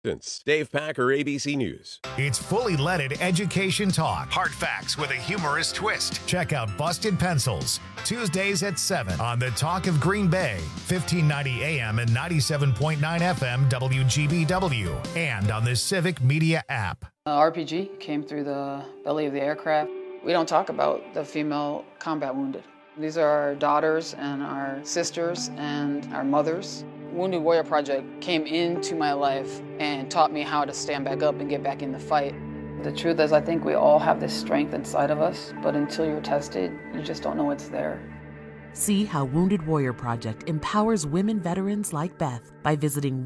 Dave Packer, ABC News. It's fully leaded education talk. Hard facts with a humorous twist. Check out Busted Pencils, Tuesdays at 7 on the Talk of Green Bay, 1590 AM and 97.9 FM WGBW, and on the Civic Media app. RPG came through the belly of the aircraft. We don't talk about the female combat wounded. These are our daughters and our sisters and our mothers. Wounded Warrior Project came into my life and taught me how to stand back up and get back in the fight. The truth is, I think we all have this strength inside of us, but until you're tested, you just don't know it's there. See how Wounded Warrior Project empowers women veterans like Beth by visiting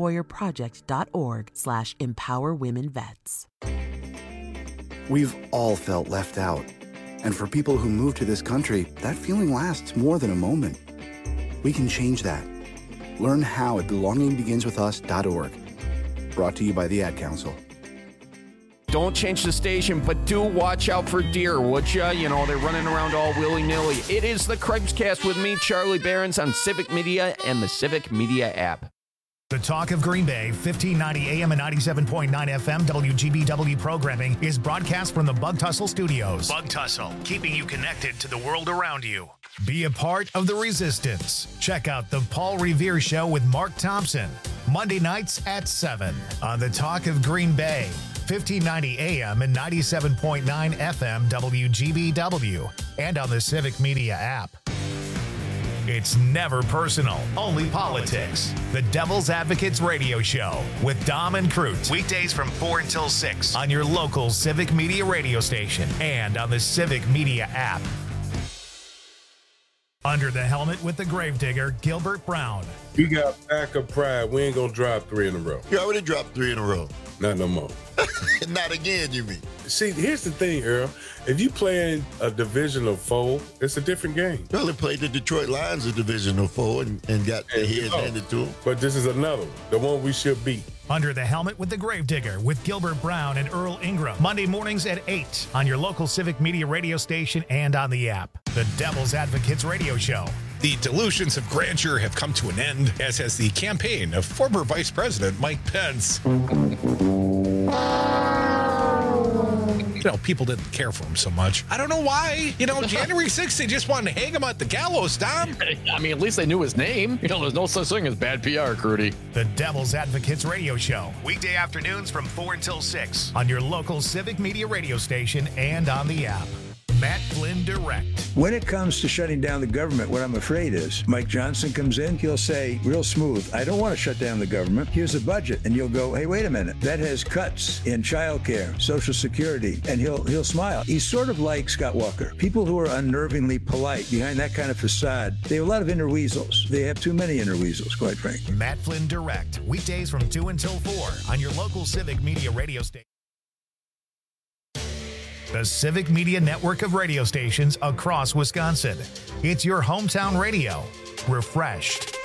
woundedwarriorproject.org/empowerwomenvets. We've all felt left out. And for people who move to this country, that feeling lasts more than a moment. We can change that. Learn how at belongingbeginswithus.org. Brought to you by the Ad Council. Don't change the station, but do watch out for deer, would ya? You know, they're running around all willy-nilly. It is the Craigscast with me, Charlie Behrens, on Civic Media and the Civic Media app. The Talk of Green Bay, 1590 AM and 97.9 FM WGBW programming is broadcast from the Bug Tussle Studios. Bug Tussle, keeping you connected to the world around you. Be a part of the resistance. Check out the Paul Revere Show with Mark Thompson, Monday nights at 7 on the Talk of Green Bay, 1590 AM and 97.9 FM WGBW, and on the Civic Media app. It's never personal, only politics. The Devil's Advocates Radio Show with Dom and Crute. Weekdays from 4 until 6 on your local Civic Media radio station and on the Civic Media app. Under the helmet with the gravedigger, Gilbert Brown. We got backup pride. We ain't going to drop 3 in a row. You already dropped 3 in a row. Not no more. Not again, you mean? See, here's the thing, Earl. If you play in a divisional foe, it's a different game. Well, they played the Detroit Lions a divisional foe and got their heads handed to them. But this is another one, the one we should beat. Under the Helmet with the Gravedigger with Gilbert Brown and Earl Ingram. Monday mornings at 8 on your local Civic Media radio station and on the app. The Devil's Advocates Radio Show. The delusions of grandeur have come to an end, as has the campaign of former Vice President Mike Pence. You know, people didn't care for him so much. I don't know why. You know, January 6th, they just wanted to hang him at the gallows, Tom. I mean, at least they knew his name. You know, there's no such thing as bad PR, Crudy. The Devil's Advocates Radio Show. Weekday afternoons from 4 until 6 on your local Civic Media radio station and on the app. Matt Flynn Direct. When it comes to shutting down the government, what I'm afraid is Mike Johnson comes in, he'll say real smooth, I don't want to shut down the government. Here's a budget. And you'll go, hey, wait a minute. That has cuts in childcare, Social Security, and he'll smile. He's sort of like Scott Walker. People who are unnervingly polite behind that kind of facade, they have a lot of inner weasels. They have too many inner weasels, quite frankly. Matt Flynn Direct. Weekdays from 2 until 4 on your local Civic Media radio station. The Civic Media network of radio stations across Wisconsin. It's your hometown radio. Refreshed.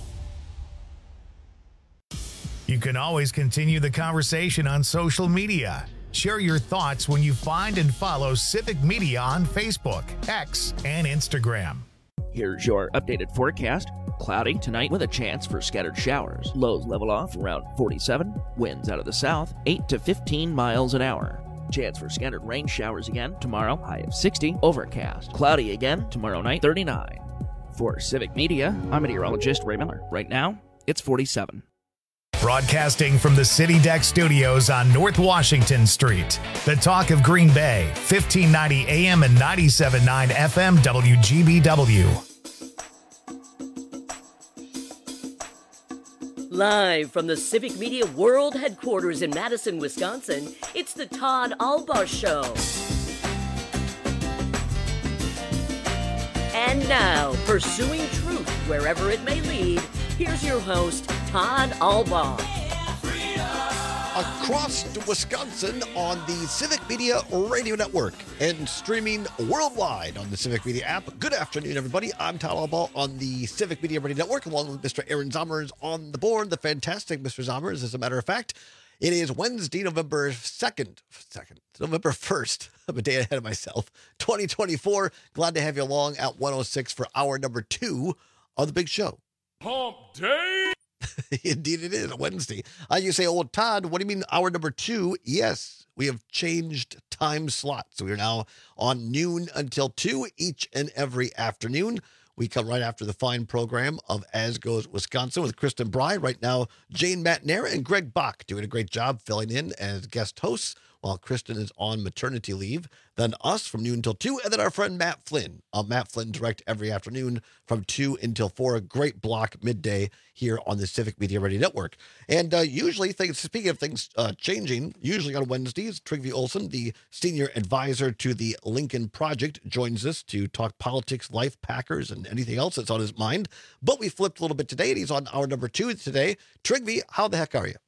You can always continue the conversation on social media. Share your thoughts when you find and follow Civic Media on Facebook, X, and Instagram. Here's your updated forecast. Cloudy tonight with a chance for scattered showers. Lows level off around 47. Winds out of the south, 8 to 15 miles an hour. Chance for scattered rain showers again tomorrow, high of 60. Overcast. Cloudy again tomorrow night, 39. For Civic Media, I'm meteorologist Ray Miller. Right now, it's 47. Broadcasting from the City Deck Studios on North Washington Street. The Talk of Green Bay, 1590 AM and 97.9 FM WGBW. Live from the Civic Media World Headquarters in Madison, Wisconsin, it's the Todd Albaugh Show. And now, pursuing truth wherever it may lead, here's your host, Todd Albaugh. Across Wisconsin on the Civic Media Radio Network and streaming worldwide on the Civic Media app. Good afternoon, everybody. I'm Todd Albaugh on the Civic Media Radio Network, along with Mr. Aaron Zommers on the board. The fantastic Mr. Zommers, as a matter of fact. It is Wednesday, November 1st. I'm a day ahead of myself. 2024. Glad to have you along at 106 for hour number 2 of the big show. Hump Day! Indeed it is, Wednesday. You say, oh, Todd, what do you mean hour number 2? Yes, we have changed time slots. So we are now on noon until 2 each and every afternoon. We come right after the fine program of As Goes Wisconsin with Kristen Bry. Right now, Jane Matnera and Greg Bach doing a great job filling in as guest hosts while Kristen is on maternity leave. Then us from noon until 2, and then our friend Matt Flynn. Matt Flynn direct every afternoon from 2 until 4. A great block midday here on the Civic Media Ready Network. And usually, speaking of things changing, usually on Wednesdays, Trygve Olsen, the senior advisor to the Lincoln Project, joins us to talk politics, life, Packers, and anything else that's on his mind. But we flipped a little bit today, and he's on hour number 2 today. Trygve, how the heck are you?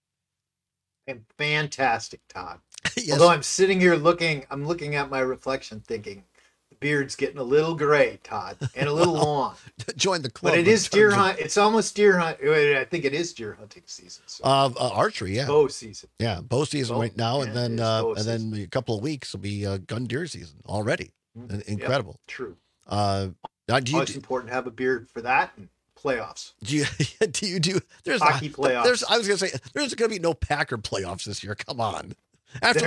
I'm fantastic, Todd. Yes. Although I'm sitting here looking at my reflection thinking, the beard's getting a little gray, Todd, and a little long. Join the club. But it is deer hunt. It's almost deer hunt. I think it is deer hunting season. So. Archery, yeah. Bow season. Yeah, bow season right now, yeah, and then a couple of weeks will be gun deer season already. Incredible. Yep, true. It's important to have a beard for that. And playoffs. Do you do? There's hockey playoffs. I was gonna say there's gonna be no Packer playoffs this year. Come on. After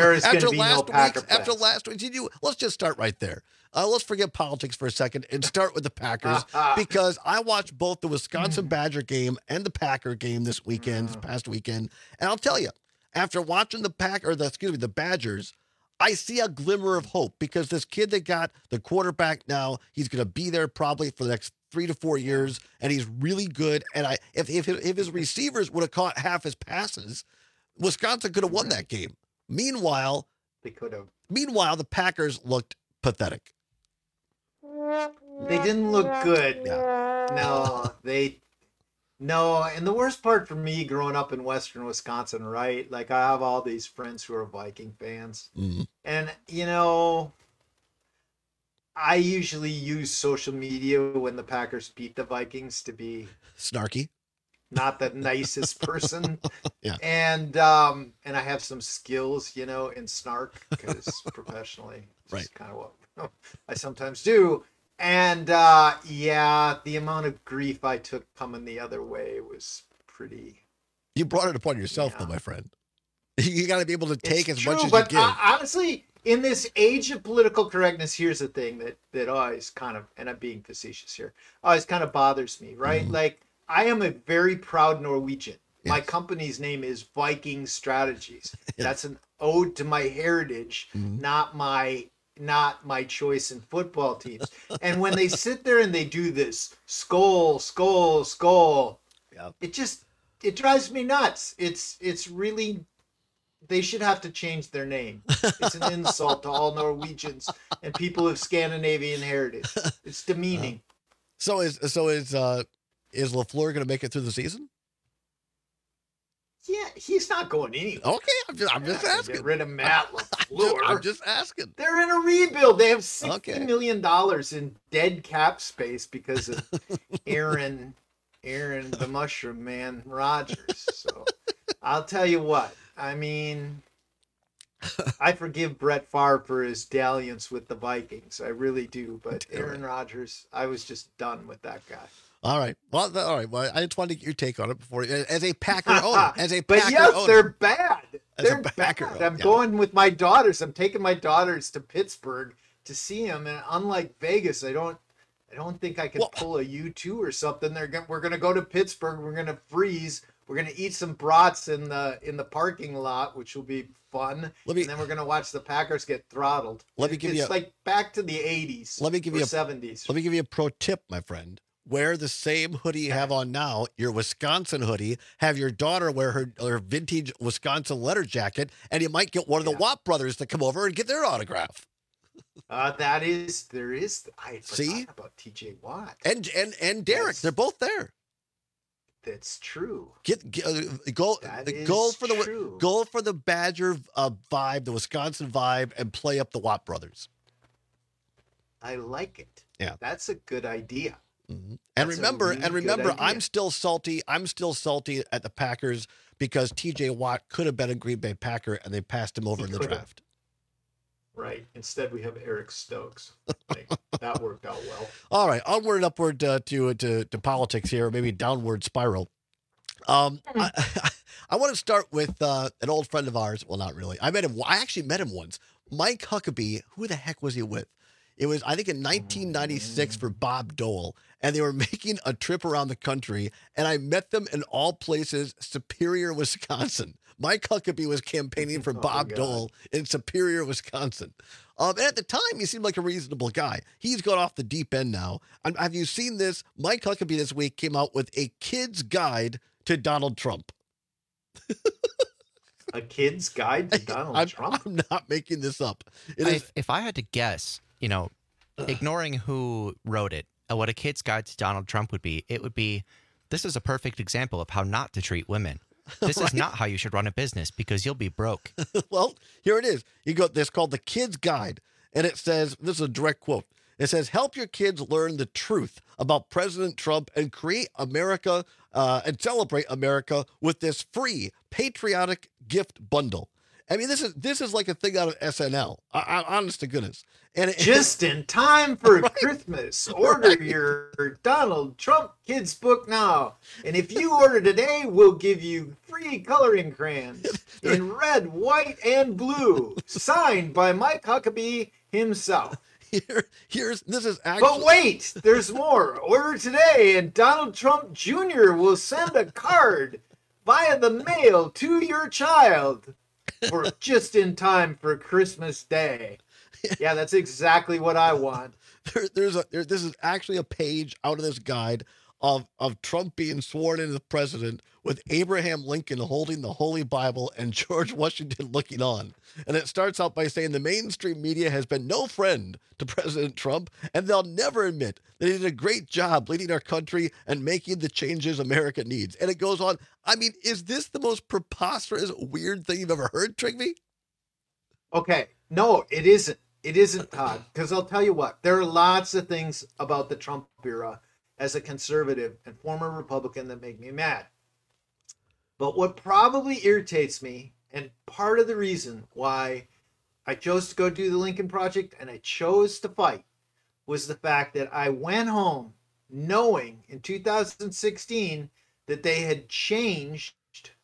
last week, let's just start right there. Let's forget politics for a second and start with the Packers because I watched both the Wisconsin Badger game and the Packer game this past weekend, and I'll tell you, after watching the Badgers, I see a glimmer of hope because this kid they got, the quarterback now, he's going to be there probably for the next 3 to 4 years, and he's really good. And if his receivers would have caught half his passes, Wisconsin could have won that game. Meanwhile, they could have. Meanwhile, the Packers looked pathetic. They didn't look good. Yeah. No, and the worst part for me growing up in Western Wisconsin, right? Like I have all these friends who are Viking fans. Mm-hmm. And, I usually use social media when the Packers beat the Vikings to be snarky. Not the nicest person. Yeah. And I have some skills, in snark because professionally, it's kind of what I sometimes do. And the amount of grief I took coming the other way was pretty. You brought it upon yourself, though, my friend. You got to be able to take as much as you but give. Honestly, in this age of political correctness, here's the thing that always kind of, and I'm being facetious here, always kind of bothers me, right? Mm-hmm. Like, I am a very proud Norwegian. Yes. My company's name is Viking Strategies. Yes. That's an ode to my heritage, not my choice in football teams. And when they sit there and they do this skull, it drives me nuts. It's really, they should have to change their name. It's an insult to all Norwegians and people of Scandinavian heritage. It's demeaning. So is LaFleur going to make it through the season? Yeah, he's not going anywhere. Okay, I'm just asking. Get rid of Matt LaFleur. I'm just asking. They're in a rebuild. They have $60 million in dead cap space because of Aaron the Mushroom Man Rodgers. So I'll tell you what. I mean, I forgive Brett Favre for his dalliance with the Vikings. I really do. But Aaron Rodgers, I was just done with that guy. All right. Well, I just wanted to get your take on it before, as a Packer owner. But yes, they're bad. They're bad. I'm going with my daughters. I'm taking my daughters to Pittsburgh to see them, and unlike Vegas, I don't think I can pull a U2 or something. We're gonna go to Pittsburgh. We're gonna freeze. We're gonna eat some brats in the parking lot, which will be fun. And then we're gonna watch the Packers get throttled. It's like back to the 80s. 70s. Let me give you a pro tip, my friend. Wear the same hoodie you have on now, your Wisconsin hoodie. Have your daughter wear her vintage Wisconsin letter jacket, and you might get one of the Watt brothers to come over and get their autograph. There is. I forgot about TJ Watt and Derek. They're both there. That's true. Go for the Badger vibe, the Wisconsin vibe, and play up the Watt brothers. I like it. Yeah, that's a good idea. Mm-hmm. And remember, I'm still salty. I'm still salty at the Packers because TJ Watt could have been a Green Bay Packer, and they passed him over in the draft. Right. Instead, we have Eric Stokes. That worked out well. All right. Onward and upward to politics here, maybe downward spiral. I want to start with an old friend of ours. Well, not really. I actually met him once. Mike Huckabee. Who the heck was he with? It was, I think, in 1996 for Bob Dole, and they were making a trip around the country, and I met them in all places, Superior, Wisconsin. Mike Huckabee was campaigning for Bob Dole in Superior, Wisconsin. And at the time, he seemed like a reasonable guy. He's gone off the deep end now. Have you seen this? Mike Huckabee this week came out with a kid's guide to Donald Trump. A kid's guide to Donald Trump? I'm not making this up. If I had to guess, ignoring who wrote it, what a kid's guide to Donald Trump would be, it would be, this is a perfect example of how not to treat women. This is not how you should run a business because you'll be broke. Well, here it is. This called the Kid's Guide, and it says, this is a direct quote. It says, help your kids learn the truth about President Trump and create America and celebrate America with this free patriotic gift bundle. I mean, this is like a thing out of SNL. Honest to goodness. And just in time for Christmas. Order your Donald Trump kids book now. And if you order today, we'll give you free coloring crayons in red, white, and blue, signed by Mike Huckabee himself. This is actually. But wait, there's more. Order today, and Donald Trump Jr. will send a card via the mail to your child for just in time for Christmas Day. Yeah, that's exactly what I want. This is actually a page out of this guide of Trump being sworn in as president with Abraham Lincoln holding the Holy Bible and George Washington looking on. And it starts out by saying the mainstream media has been no friend to President Trump, and they'll never admit that he did a great job leading our country and making the changes America needs. And it goes on. I mean, is this the most preposterous, weird thing you've ever heard, Trigby? Okay. No, it isn't. It isn't, Todd, because I'll tell you what, there are lots of things about the Trump era as a conservative and former Republican that make me mad. But what probably irritates me, and part of the reason why I chose to go do the Lincoln Project and I chose to fight, was the fact that I went home knowing in 2016 that they had changed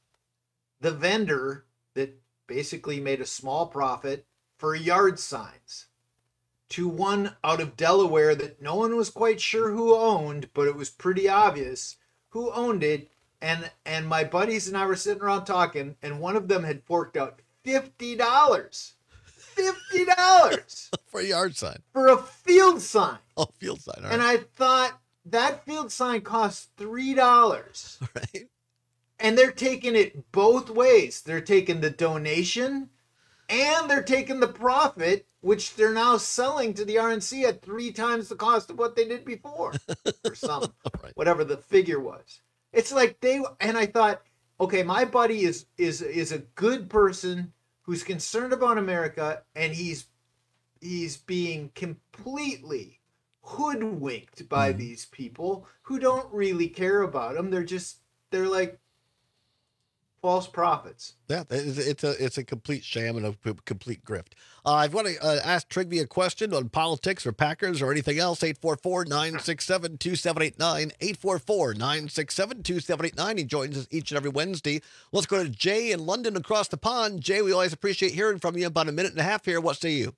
the vendor that basically made a small profit for yard signs to one out of Delaware that no one was quite sure who owned, but it was pretty obvious who owned it. And my buddies and I were sitting around talking, and one of them had forked out $50. $50 for a yard sign. For a field sign. Oh, field sign. All right. And I thought that field sign costs $3. Right. And they're taking it both ways. They're taking the donation and they're taking the profit, which they're now selling to the RNC at 3 times the cost of what they did before, or some, whatever the figure was. It's like and I thought, okay, my buddy is a good person who's concerned about America, and he's being completely hoodwinked by these people who don't really care about him. They're like false prophets. Yeah, it's a complete sham and a complete grift. I want to ask Trigby a question on politics or Packers or anything else. 844-967-2789. 844-967-2789. He joins us each and every Wednesday. Let's go to Jay in London across the pond. Jay, we always appreciate hearing from you. About a minute and a half here. What say you?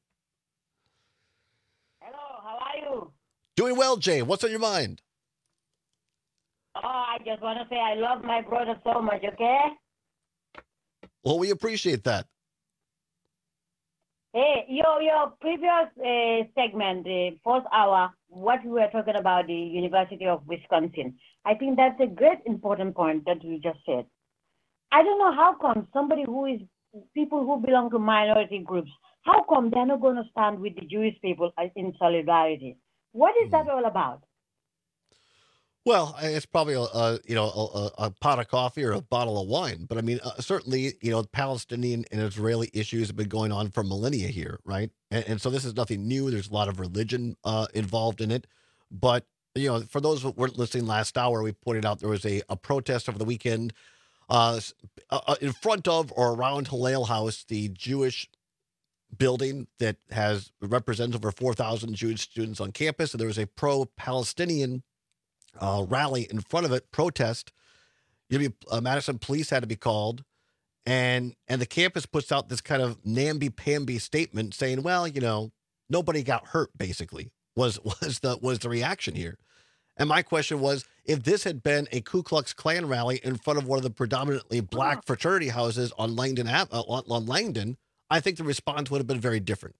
Hello, how are you? Doing well, Jay. What's on your mind? Oh, I just want to say I love my brother so much, okay? Well, we appreciate that. Hey, your previous segment, the first hour, what we were talking about the University of Wisconsin, I think that's a great important point that you just said. I don't know how come people who belong to minority groups, how come they're not going to stand with the Jewish people in solidarity? What is that all about? Well, it's probably a pot of coffee or a bottle of wine, but I mean, certainly, Palestinian and Israeli issues have been going on for millennia here, right? And so this is nothing new. There's a lot of religion involved in it, but for those who weren't listening last hour, we pointed out there was a protest over the weekend in front of or around Hillel House, the Jewish building that represents over 4,000 Jewish students on campus, and there was a pro-Palestinian rally in front of it, protest. Madison police had to be called, and the campus puts out this kind of namby-pamby statement saying, well, nobody got hurt, basically, was the reaction here. And my question was, if this had been a Ku Klux Klan rally in front of one of the predominantly black fraternity houses on Langdon, I think the response would have been very different.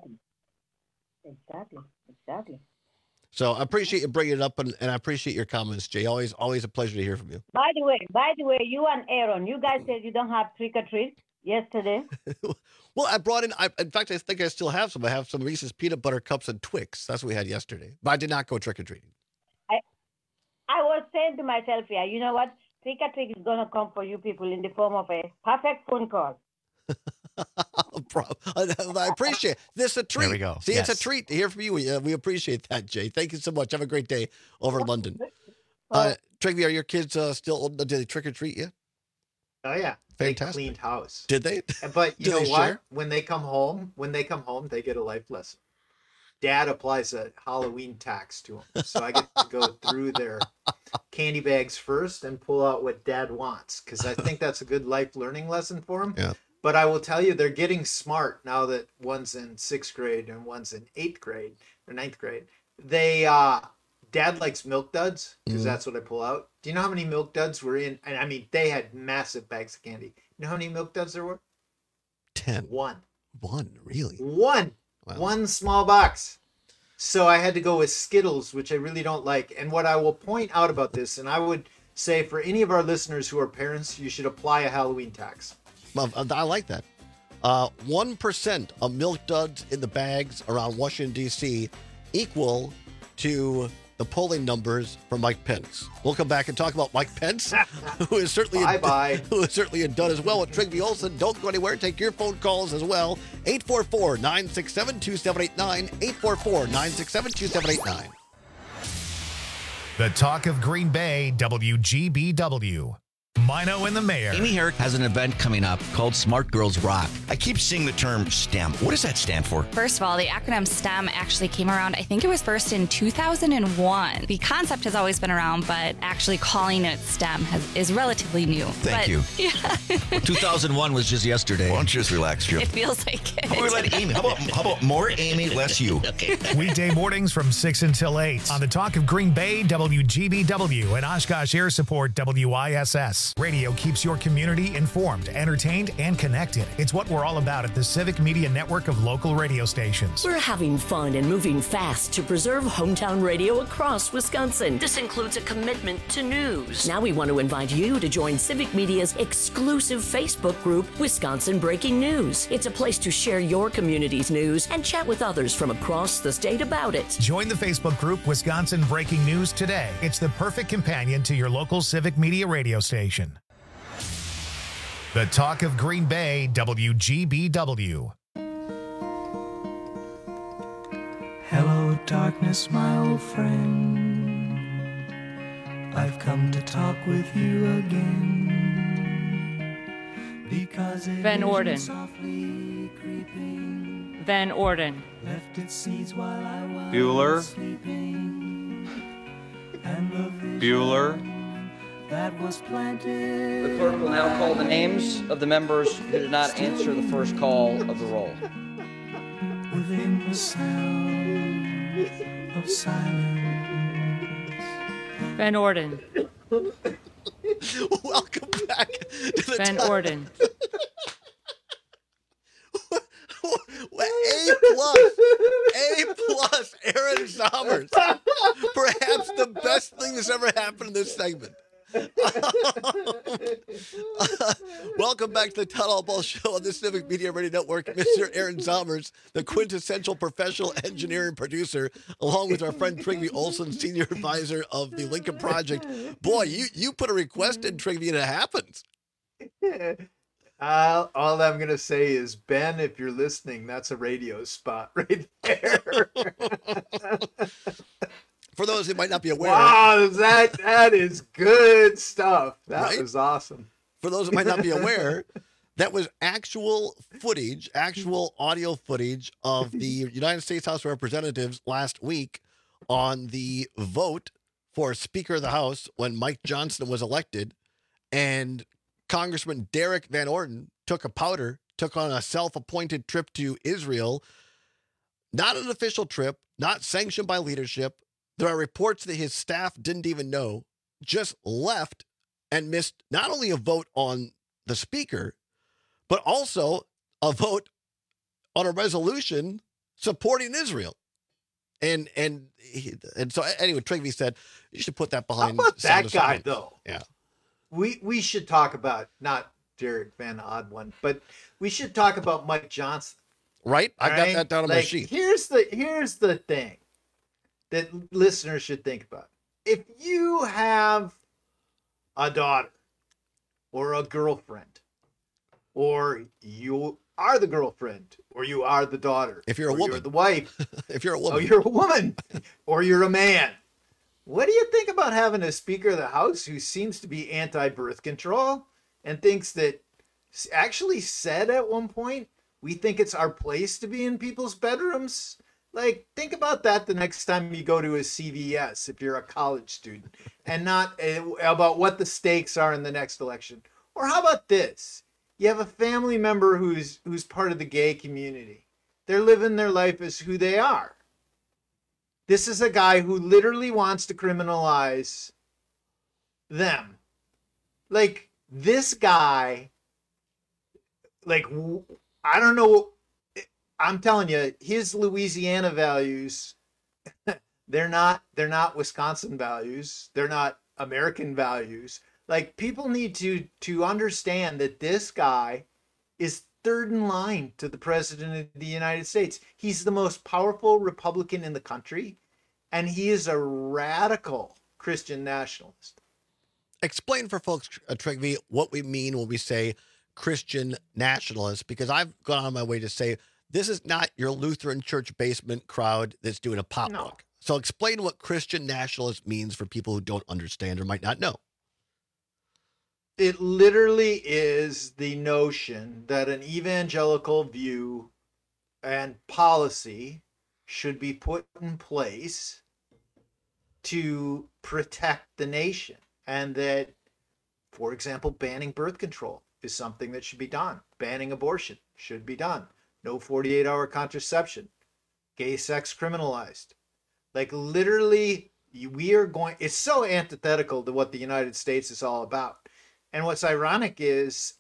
Exactly. So I appreciate you bringing it up, and I appreciate your comments, Jay. Always a pleasure to hear from you. By the way, you and Aaron, you guys said you don't have trick or treat yesterday. Well, I brought in. In fact, I think I still have some. I have some Reese's peanut butter cups and Twix. That's what we had yesterday. But I did not go trick or treating. I was saying to myself, yeah, you know what? Trick or treat is gonna come for you people in the form of a perfect phone call. I appreciate it. This is a treat. There we go. See, Yes. It's a treat to hear from you. We appreciate that, Jay. Thank you so much. Have a great day over in London. Trigby, are your kids still? Did they trick or treat you? Oh yeah, Fantastic. They cleaned house. Did they? But you know they what? share? When they come home, they get a life lesson. Dad applies a Halloween tax to them, so I get to go through their candy bags first and pull out what Dad wants, because I think that's a good life learning lesson for them. Yeah. But I will tell you, they're getting smart now that one's in 6th grade and one's in 8th grade or 9th grade. Dad likes Milk Duds because that's what I pull out. Do you know how many Milk Duds were in? And I mean, they had massive bags of candy. You know how many Milk Duds there were? 10. One, really? Wow. One small box. So I had to go with Skittles, which I really don't like. And what I will point out about this, and I would say for any of our listeners who are parents, you should apply a Halloween tax. I like that. 1% of Milk Duds in the bags around Washington, D.C. equal to the polling numbers for Mike Pence. We'll come back and talk about Mike Pence, who is certainly a dud as well with Trigby Olson. Don't go anywhere. Take your phone calls as well. 844-967-2789. 844-967-2789. The talk of Green Bay, WGBW. Mino and the Mayor. Amy Herrick has an event coming up called Smart Girls Rock. I keep seeing the term STEM. What does that stand for? First of all, the acronym STEM actually came around, I think it was first in 2001. The concept has always been around, but actually calling it STEM is relatively new. Thank you. Yeah. 2001 was just yesterday. Why don't you just relax, Jim? It feels like it. How about we let Amy? How about more Amy, less you? Okay. Weekday mornings from 6 until 8 on the talk of Green Bay, WGBW, and Oshkosh Air Support, WISS. Radio keeps your community informed, entertained, and connected. It's what we're all about at the Civic Media Network of local radio stations. We're having fun and moving fast to preserve hometown radio across Wisconsin. This includes a commitment to news. Now we want to invite you to join Civic Media's exclusive Facebook group, Wisconsin Breaking News. It's a place to share your community's news and chat with others from across the state about it. Join the Facebook group Wisconsin Breaking News today. It's the perfect companion to your local Civic Media radio station. The talk of Green Bay, WGBW. Hello, darkness, my old friend. I've come to talk with you again. Because Van Orden. Van Orden. Left its seeds while I was Bueller. sleeping. And the vision Bueller. that was planted. The clerk will now call the names of the members who did not answer the first call of the roll. Within the sound of silence. Van Orden. Welcome back to the Van talk. Orden. A plus, Aaron Sommers. Perhaps the best thing that's ever happened in this segment. Welcome back to the Town Hall Ball Show on the Civic Media Radio Network. Mr. Aaron Sommers, the quintessential professional engineer and producer, along with our friend Trigby Olson, senior advisor of the Lincoln Project. Boy, you put a request in, Trigby, and it happens. All I'm going to say is, Ben, if you're listening, that's a radio spot right there. For those who might not be aware. Wow, that is good stuff. That was awesome. For those who might not be aware, that was actual audio footage of the United States House of Representatives last week on the vote for Speaker of the House when Mike Johnson was elected. And Congressman Derek Van Orden took on a self-appointed trip to Israel. Not an official trip, not sanctioned by leadership. There are reports that his staff didn't even know, just left and missed not only a vote on the speaker, but also a vote on a resolution supporting Israel. And so anyway, Trigby said, you should put that behind. How about that guy, though? Yeah. We should talk about, not Derek Van Odd, but we should talk about Mike Johnson. Right? I got that down on my sheet. Here's the thing that listeners should think about. If you have a daughter or a girlfriend, or you are the girlfriend, or you are the daughter, if you're a woman, you're the wife, if you're a woman, or you're a woman, or you're a man, what do you think about having a Speaker of the House who seems to be anti-birth control and thinks that, actually said at one point, we think it's our place to be in people's bedrooms? Like, think about that the next time you go to a CVS if you're a college student, and not about what the stakes are in the next election. Or how about this? You have a family member who's part of the gay community. They're living their life as who they are. This is a guy who literally wants to criminalize them. Like, this guy, like, I don't know. I'm telling you, his Louisiana values, they're not Wisconsin values. They're not American values. Like, people need to understand that this guy is third in line to the president of the United States. He's the most powerful Republican in the country, and he is a radical Christian nationalist. Explain for folks, Trigby, what we mean when we say Christian nationalist, because I've gone on my way to say this is not your Lutheran church basement crowd that's doing a potluck. No. So explain what Christian nationalist means for people who don't understand or might not know. It literally is the notion that an evangelical view and policy should be put in place to protect the nation, and that, for example, banning birth control is something that should be done. Banning abortion should be done. No 48-hour contraception. Gay sex criminalized. Like, literally, it's so antithetical to what the United States is all about. And what's ironic is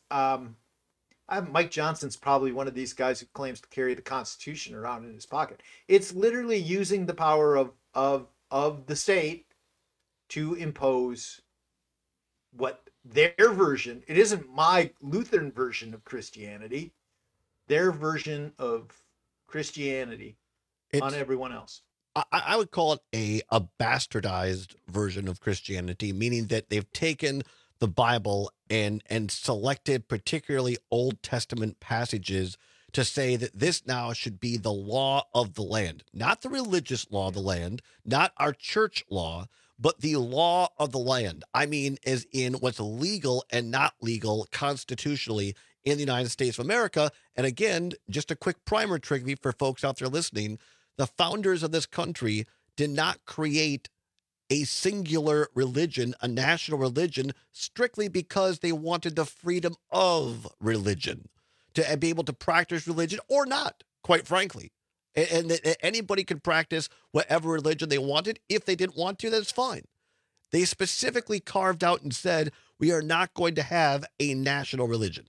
Mike Johnson's probably one of these guys who claims to carry the Constitution around in his pocket. It's literally using the power of the state to impose what their version, it isn't my Lutheran version of Christianity, their version of Christianity on everyone else. I would call it a bastardized version of Christianity, meaning that they've taken the Bible and selected particularly Old Testament passages to say that this now should be the law of the land, not the religious law of the land, not our church law, but the law of the land. I mean, as in what's legal and not legal constitutionally in the United States of America. And again, just a quick primer, Trigby, for folks out there listening, the founders of this country did not create a singular religion, a national religion, strictly because they wanted the freedom of religion, to be able to practice religion or not, quite frankly. And that anybody could practice whatever religion they wanted. If they didn't want to, that's fine. They specifically carved out and said, we are not going to have a national religion.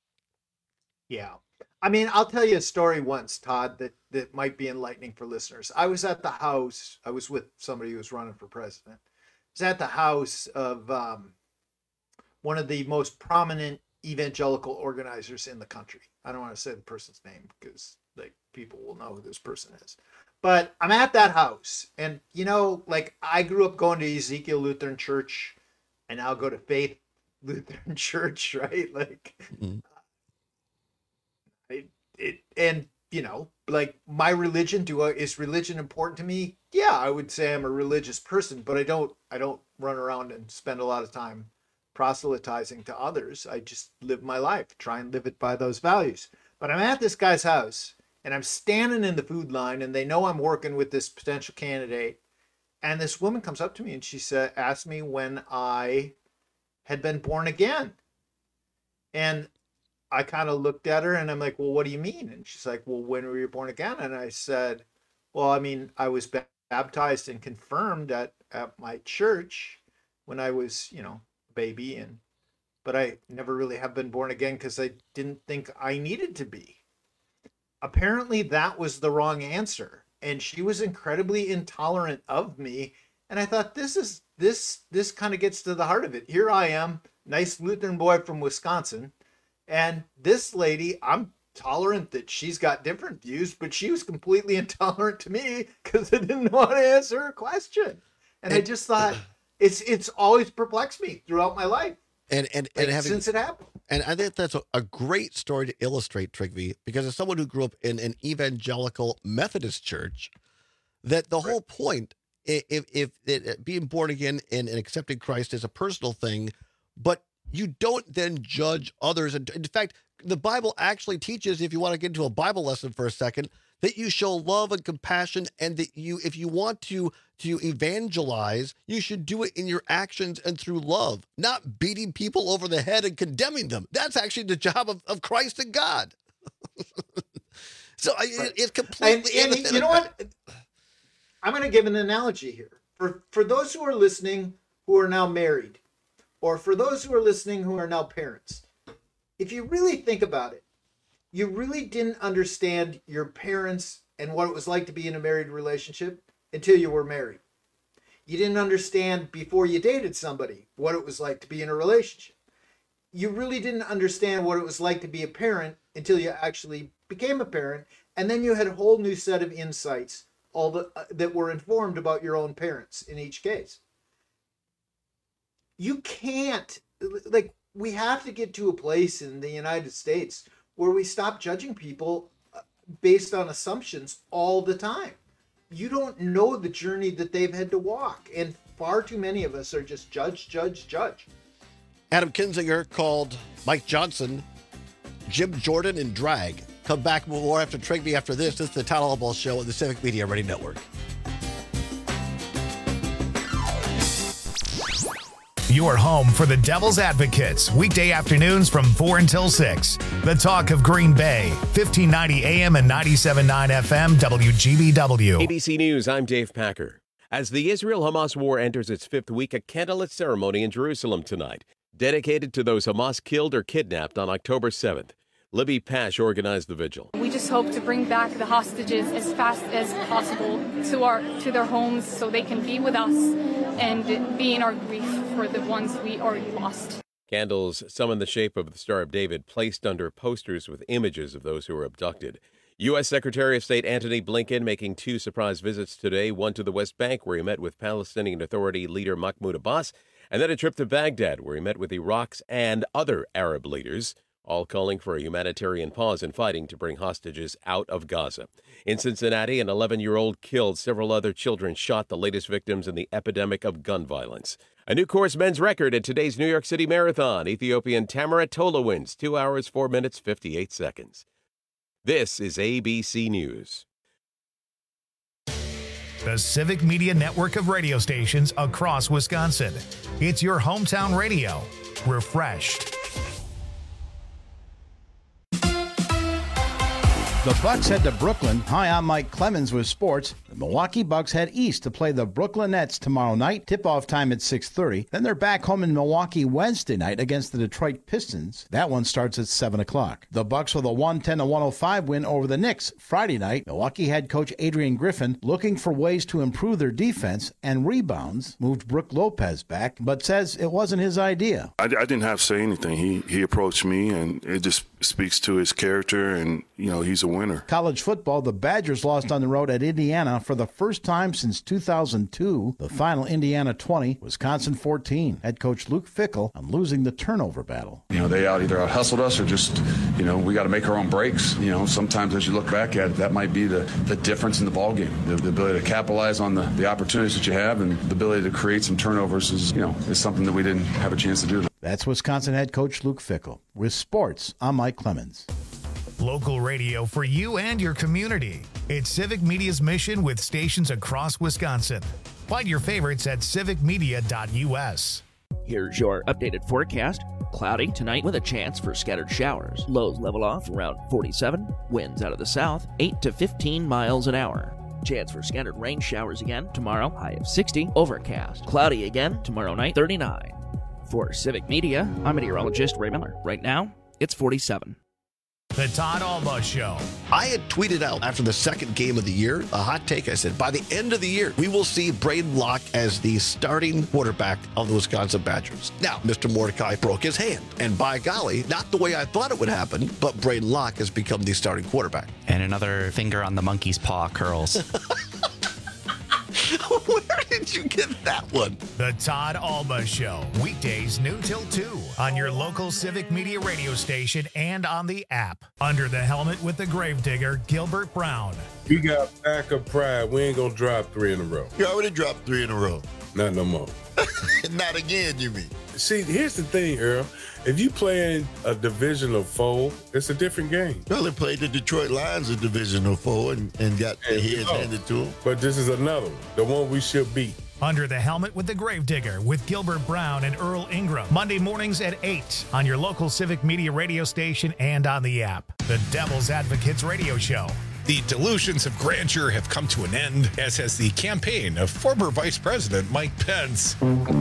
Yeah. I mean, I'll tell you a story once, Todd, that might be enlightening for listeners. I was at the house. I was with somebody who was running for president. I was at the house of one of the most prominent evangelical organizers in the country. I don't want to say the person's name because like people will know who this person is. But I'm at that house, and like I grew up going to Ezekiel Lutheran Church, and now go to Faith Lutheran Church, right? Like. Mm-hmm. Like my religion, is religion important to me? Yeah, I would say I'm a religious person, but I don't run around and spend a lot of time proselytizing to others. I just live my life, try and live it by those values. But I'm at this guy's house, and I'm standing in the food line, and they know I'm working with this potential candidate. And this woman comes up to me, and she asked me when I had been born again. And I kind of looked at her and I'm like, well, what do you mean? And she's like, well, when were you born again? And I said, well, I mean, I was baptized and confirmed at my church when I was, a baby, but I never really have been born again because I didn't think I needed to be. Apparently that was the wrong answer. And she was incredibly intolerant of me. And I thought, this kind of gets to the heart of it. Here I am, nice Lutheran boy from Wisconsin. And this lady, I'm tolerant that she's got different views, but she was completely intolerant to me because I didn't want to answer her question. And I just thought, it's always perplexed me throughout my life. Since it happened. And I think that's a great story to illustrate, Trygve, because as someone who grew up in an evangelical Methodist church, that the whole point, if being born again and accepting Christ is a personal thing, but you don't then judge others. And in fact, the Bible actually teaches, if you want to get into a Bible lesson for a second, that you show love and compassion, and that if you want to evangelize, you should do it in your actions and through love, not beating people over the head and condemning them. That's actually the job of Christ and God. So it's completely. And you know what? I'm going to give an analogy here. For those who are listening who are now married, or for those who are listening who are now parents, if you really think about it, you really didn't understand your parents and what it was like to be in a married relationship until you were married. You didn't understand before you dated somebody what it was like to be in a relationship. You really didn't understand what it was like to be a parent until you actually became a parent, and then you had a whole new set of insights that were informed about your own parents in each case. You can't, we have to get to a place in the United States where we stop judging people based on assumptions all the time. You don't know the journey that they've had to walk, and far too many of us are just judge. Adam Kinzinger called Mike Johnson Jim Jordan in drag. Come back more after Trygve after this. This is the Tyler Ball Show on the Civic Media Radio Network. Your home for the Devil's Advocates, weekday afternoons from 4 until 6. The talk of Green Bay, 1590 AM and 97.9 FM, WGBW. ABC News, I'm Dave Packer. As the Israel-Hamas war enters its fifth week, a candlelit ceremony in Jerusalem tonight, dedicated to those Hamas killed or kidnapped on October 7th. Libby Pash organized the vigil. We just hope to bring back the hostages as fast as possible to their homes so they can be with us and be in our grief for the ones we already lost. Candles, some in the shape of the Star of David, placed under posters with images of those who were abducted. U.S. Secretary of State Antony Blinken making two surprise visits today, one to the West Bank, where he met with Palestinian Authority leader Mahmoud Abbas, and then a trip to Baghdad, where he met with Iraq's and other Arab leaders, all calling for a humanitarian pause in fighting to bring hostages out of Gaza. In Cincinnati, an 11-year-old killed, several other children shot, the latest victims in the epidemic of gun violence. A new course men's record at today's New York City Marathon. Ethiopian Tamara Tola wins, 2 hours, 4 minutes, 58 seconds. This is ABC News. The Civic Media network of radio stations across Wisconsin. It's your hometown radio. Refreshed. The Bucks head to Brooklyn. Hi, I'm Mike Clemens with sports. The Milwaukee Bucks head east to play the Brooklyn Nets tomorrow night. Tip-off time at 6:30. Then they're back home in Milwaukee Wednesday night against the Detroit Pistons. That one starts at 7 o'clock. The Bucks with a 110-105 win over the Knicks Friday night. Milwaukee head coach Adrian Griffin looking for ways to improve their defense and rebounds. Moved Brook Lopez back, but says it wasn't his idea. I didn't have to say anything. He approached me, and it just speaks to his character, and, he's a winner. College football, the Badgers lost on the road at Indiana for the first time since 2002. The final Indiana 20, Wisconsin 14. Head coach Luke Fickell on losing the turnover battle. They either out-hustled us or just, we got to make our own breaks. Sometimes as you look back at it, that might be the difference in the ballgame. The ability to capitalize on the opportunities that you have, and the ability to create some turnovers is something that we didn't have a chance to do. That's Wisconsin head coach Luke Fickell. With sports, I'm Mike Clemens. Local radio for you and your community. It's Civic Media's mission with stations across Wisconsin. Find your favorites at civicmedia.us. Here's your updated forecast. Cloudy tonight with a chance for scattered showers. Lows level off around 47. Winds out of the south, 8 to 15 miles an hour. Chance for scattered rain showers again tomorrow, high of 60. Overcast. Cloudy again tomorrow night, 39. For Civic Media, I'm meteorologist Ray Miller. Right now, it's 47. The Todd Alba Show. I had tweeted out after the second game of the year, a hot take. I said, by the end of the year, we will see Braden Locke as the starting quarterback of the Wisconsin Badgers. Now, Mr. Mordecai broke his hand. And by golly, not the way I thought it would happen, but Braden Locke has become the starting quarterback. And another finger on the monkey's paw curls. Where did you get that one? The Todd Alba Show. Weekdays noon till 2 on your local Civic Media radio station and on the app. Under the helmet with the gravedigger, Gilbert Brown. We got backup pride. We ain't going to drop 3 in a row. You already dropped 3 in a row. Not no more. Not again, you mean? See, here's the thing, Earl. If you play in a divisional foe, it's a different game. Well, they played the Detroit Lions a divisional foe and got their heads handed to them. But this is another one, the one we should beat. Under the helmet with the gravedigger with Gilbert Brown and Earl Ingram. Monday mornings at 8 on your local Civic Media radio station and on the app. The Devil's Advocates radio show. The delusions of grandeur have come to an end, as has the campaign of former Vice President Mike Pence.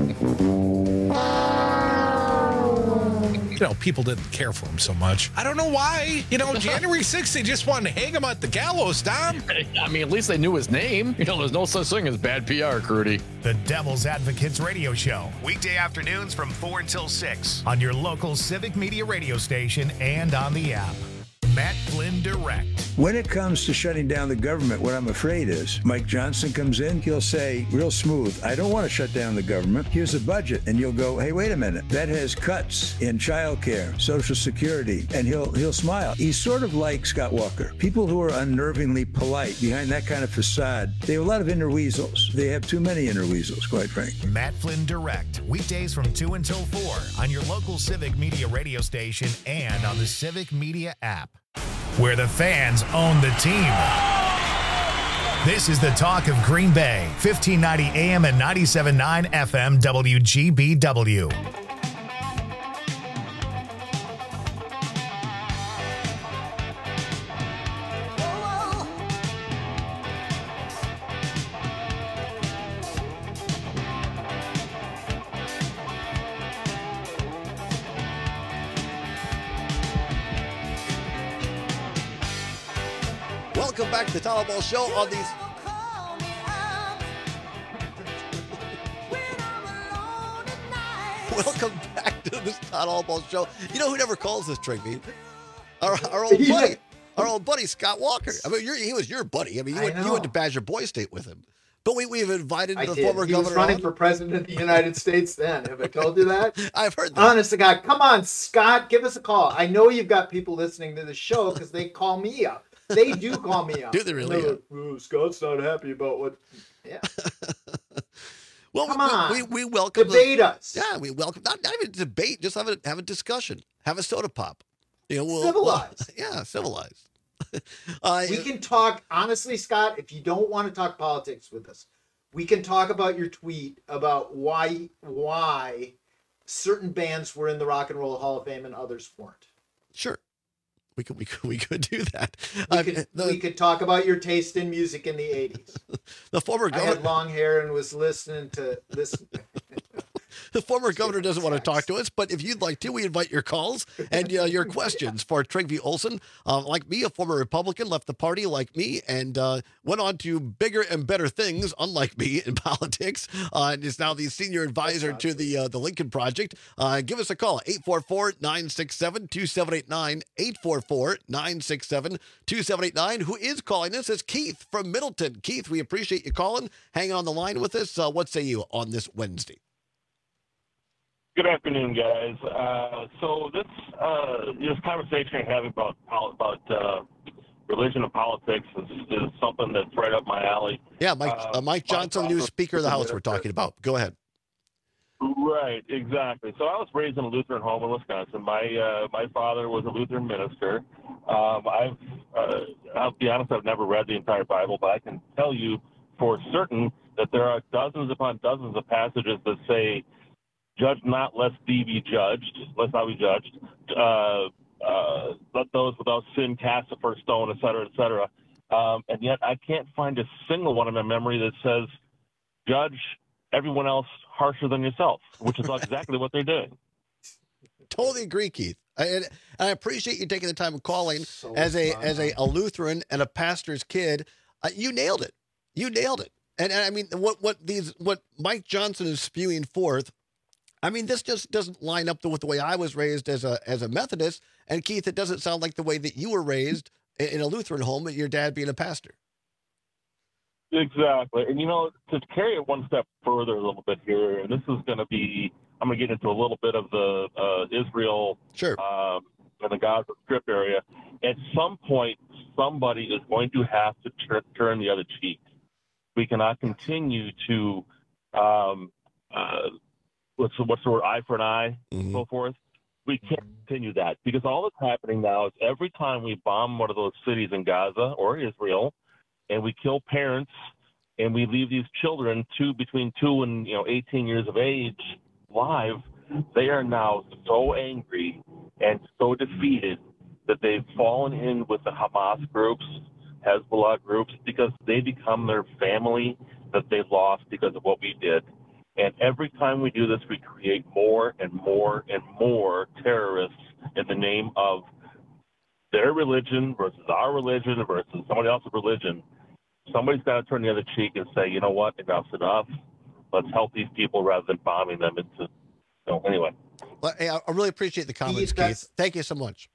You know, people didn't care for him so much. I don't know why. You know, January 6th, they just wanted to hang him at the gallows, Tom. I mean, at least they knew his name. You know, there's no such thing as bad PR, Crudy. The Devil's Advocates radio show. Weekday afternoons from 4 until 6 on your local Civic Media radio station and on the app. Matt Flynn Direct. When it comes to shutting down the government, what I'm afraid is Mike Johnson comes in, he'll say real smooth, I don't want to shut down the government. Here's a budget. And you'll go, hey, wait a minute. That has cuts in childcare, Social Security, and he'll smile. He's sort of like Scott Walker. People who are unnervingly polite behind that kind of facade, they have a lot of inner weasels. They have too many inner weasels, quite frankly. Matt Flynn Direct. Weekdays from 2 until 4 on your local Civic Media radio station and on the Civic Media app, where the fans own the team. This is the talk of Green Bay, 1590 AM and 97.9 FM WGBW. Welcome back to the Todd Ball Show on these. Welcome back to this Todd Ball Show. You know who never calls this, Trinky? Our old buddy, our old buddy Scott Walker. I mean, he was your buddy. I mean, you went to Badger Boy State with him. But we've invited the former governor. He was running for president of the United States then. Have I told you that? I've heard that. Honest to God, come on, Scott, give us a call. I know you've got people listening to the show because they call me up. They do call me up. Do they really? Like, oh, Scott's not happy about what. Yeah. Well, come on. We welcome debate us. Yeah, we welcome not even debate, just have a discussion. Have a soda pop. You know, civilized. Civilized. We can talk honestly, Scott. If you don't want to talk politics with us, we can talk about your tweet about why certain bands were in the Rock and Roll Hall of Fame and others weren't. Sure. We could do that. We could talk about your taste in music in the 80s. The former governor I had long hair and was listening to this. The former governor doesn't want to talk to us, but if you'd like to, we invite your calls and your questions for Trygve Olsen. Like me, a former Republican, left the party like me, and went on to bigger and better things, unlike me, in politics, and is now the senior advisor to the Lincoln Project. Give us a call, 844-967-2789, 844-967-2789. Who is calling us is Keith from Middleton. Keith, we appreciate you calling. Hang on the line with us. What say you on this Wednesday? Good afternoon, guys. So this conversation you're having about religion and politics is something that's right up my alley. Yeah, Mike Johnson, the new Speaker of the House, we're talking about. Go ahead. Right, exactly. So I was raised in a Lutheran home in Wisconsin. My father was a Lutheran minister. I'll be honest, I've never read the entire Bible, but I can tell you for certain that there are dozens upon dozens of passages that say judge not, lest thee be judged. Let's not be judged. Let those without sin cast the first stone, et cetera, et cetera. And yet I can't find a single one in my memory that says judge everyone else harsher than yourself, which is exactly what they're doing. Totally agree, Keith. And I appreciate you taking the time of calling as a Lutheran and a pastor's kid. You nailed it. You nailed it. And I mean, what Mike Johnson is spewing forth, I mean, this just doesn't line up with the way I was raised as a Methodist. And Keith, it doesn't sound like the way that you were raised in a Lutheran home, and your dad being a pastor. Exactly. And, to carry it one step further a little bit here, and this is going to be, I'm going to get into a little bit of the Israel and the Gaza Strip area. At some point, somebody is going to have to turn the other cheek. We cannot continue to, what's the word, eye for an eye, and so forth. We can't continue that, because all that's happening now is every time we bomb one of those cities in Gaza or Israel, and we kill parents, and we leave these children between 2 and 18 years of age live, they are now so angry and so defeated that they've fallen in with the Hamas groups, Hezbollah groups, because they become their family that they lost because of what we did. And every time we do this, we create more and more and more terrorists in the name of their religion versus our religion versus somebody else's religion. Somebody's got to turn the other cheek and say, you know what, enough's enough. Let's help these people rather than bombing them into. So anyway. Well, hey, I really appreciate the comments, Keith. Thank you so much.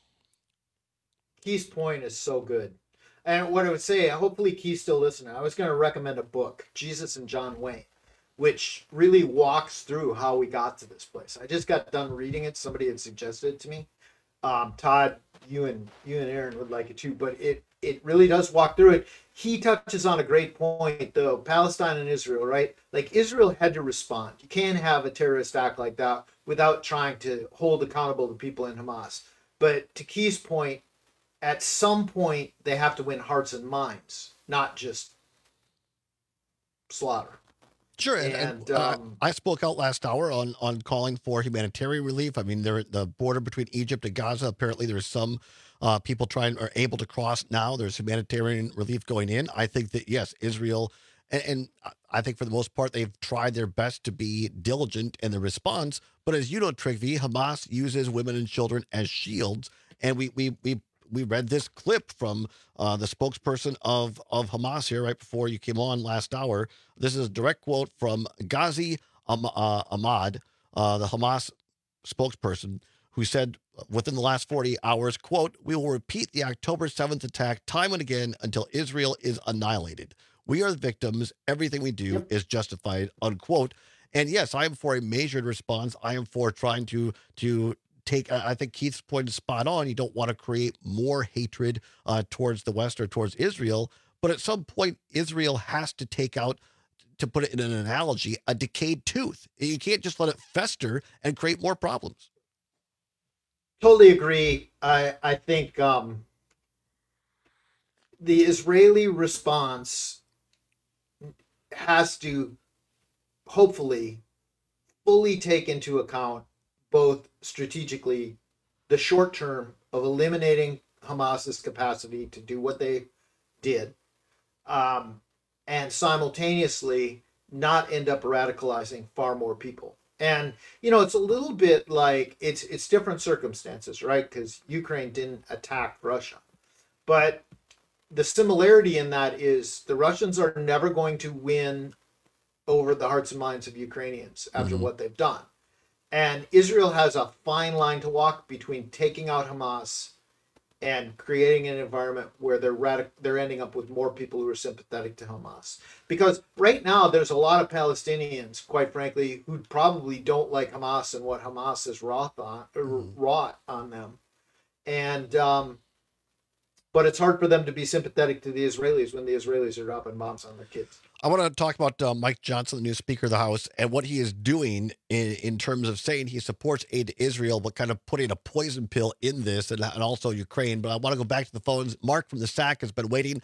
Keith's point is so good. And what I would say, hopefully Keith's still listening. I was going to recommend a book, Jesus and John Wayne, which really walks through how we got to this place. I just got done reading it. Somebody had suggested it to me. Todd, you and Aaron would like it too, but it really does walk through it. He touches on a great point, though. Palestine and Israel, right? Like, Israel had to respond. You can't have a terrorist act like that without trying to hold accountable the people in Hamas. But to Keith's point, at some point, they have to win hearts and minds, not just slaughter. Sure, and I spoke out last hour on calling for humanitarian relief. I mean, the border between Egypt and Gaza, apparently there's some people are able to cross now. There's humanitarian relief going in. I think that, yes, Israel, and I think for the most part, they've tried their best to be diligent in the response. But as you know, Trigvi, Hamas uses women and children as shields. And we read this clip from the spokesperson of Hamas here right before you came on last hour. This is a direct quote from Ghazi Ahmad, the Hamas spokesperson, who said within the last 40 hours, quote, "We will repeat the October 7th attack time and again until Israel is annihilated. We are the victims. Everything we do is justified," unquote. And yes, I am for a measured response. I am for trying to take, I think Keith's point is spot on. You don't want to create more hatred towards the West or towards Israel. But at some point, Israel has to take out, to put it in an analogy, a decayed tooth. You can't just let it fester and create more problems. Totally agree. I think the Israeli response has to hopefully fully take into account both strategically the short term of eliminating Hamas's capacity to do what they did, and simultaneously not end up radicalizing far more people. And, it's a little bit like it's different circumstances, right? Because Ukraine didn't attack Russia. But the similarity in that is the Russians are never going to win over the hearts and minds of Ukrainians after what they've done. And Israel has a fine line to walk between taking out Hamas and creating an environment where they're ending up with more people who are sympathetic to Hamas. Because right now there's a lot of Palestinians, quite frankly, who probably don't like Hamas and what Hamas has wrought on them. And but it's hard for them to be sympathetic to the Israelis when the Israelis are dropping bombs on their kids. I want to talk about Mike Johnson, the new Speaker of the House, and what he is doing in terms of saying he supports aid to Israel, but kind of putting a poison pill in this, and also Ukraine. But I want to go back to the phones. Mark from the SAC has been waiting.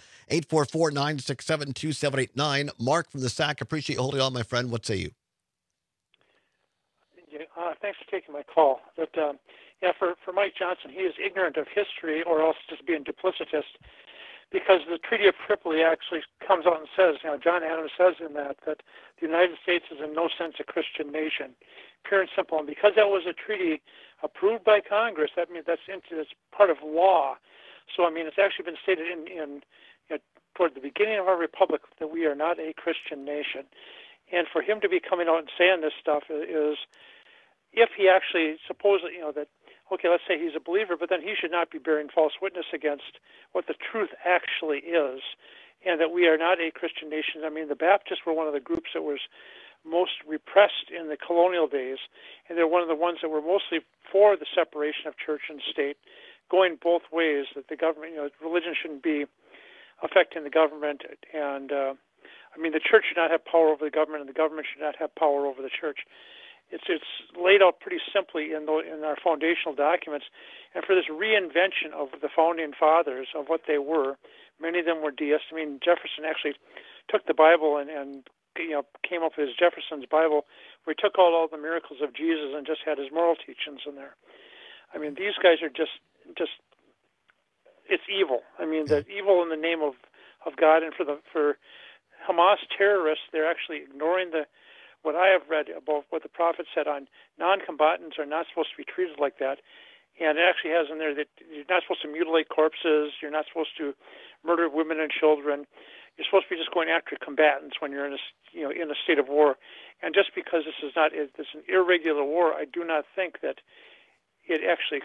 844-967-2789. Mark from the SAC, appreciate you holding on, my friend. What say you? Thanks for taking my call. But for Mike Johnson, he is ignorant of history, or else just being duplicitous, because the Treaty of Tripoli actually comes out and says, John Adams says in that the United States is in no sense a Christian nation, pure and simple. And because that was a treaty approved by Congress, that means that's part of law. So it's actually been stated in toward the beginning of our republic that we are not a Christian nation. And for him to be coming out and saying this stuff is, if he actually supposedly, let's say he's a believer, but then he should not be bearing false witness against what the truth actually is, and that we are not a Christian nation. The Baptists were one of the groups that was most repressed in the colonial days, and they're one of the ones that were mostly for the separation of church and state, going both ways, that the government, religion shouldn't be affecting the government, and the church should not have power over the government, and the government should not have power over the church. It's laid out pretty simply in our foundational documents, and for this reinvention of the founding fathers of what they were, many of them were deists. Jefferson actually took the Bible and came up with his Jefferson's Bible, where he took all the miracles of Jesus and just had his moral teachings in there. These guys are just it's evil. The evil in the name of God, and for Hamas terrorists, they're actually ignoring what I have read about what the prophet said on non-combatants are not supposed to be treated like that. And it actually has in there that you're not supposed to mutilate corpses, you're not supposed to murder women and children. You're supposed to be just going after combatants when you're in a state of war. And just because this is an irregular war, I do not think that it actually,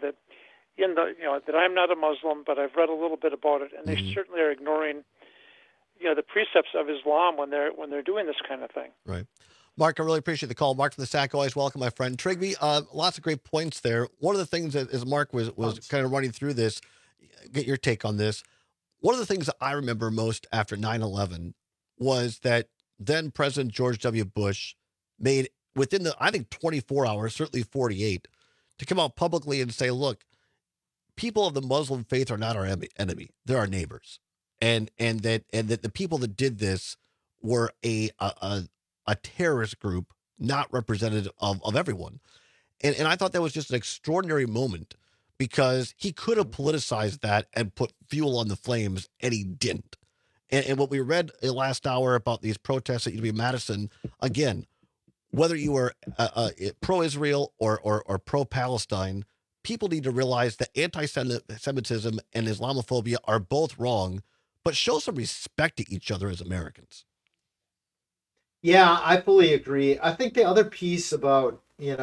that I'm not a Muslim, but I've read a little bit about it, and they certainly are ignoring the precepts of Islam when they're doing this kind of thing. Right. Mark, I really appreciate the call. Mark from the Sack, always welcome, my friend. Trigby, lots of great points there. One of the things that, as Mark was kind of running through this, get your take on this. One of the things that I remember most after 9/11 was that then President George W. Bush made, within 24 hours, certainly 48, to come out publicly and say, look, people of the Muslim faith are not our enemy. They're our neighbors. And that the people that did this were a terrorist group, not representative of everyone. And I thought that was just an extraordinary moment, because he could have politicized that and put fuel on the flames, and he didn't. And what we read last hour about these protests at UW-Madison, again, whether you are pro-Israel or pro-Palestine, people need to realize that anti-Semitism and Islamophobia are both wrong, but show some respect to each other as Americans. Yeah, I fully agree. I think the other piece about,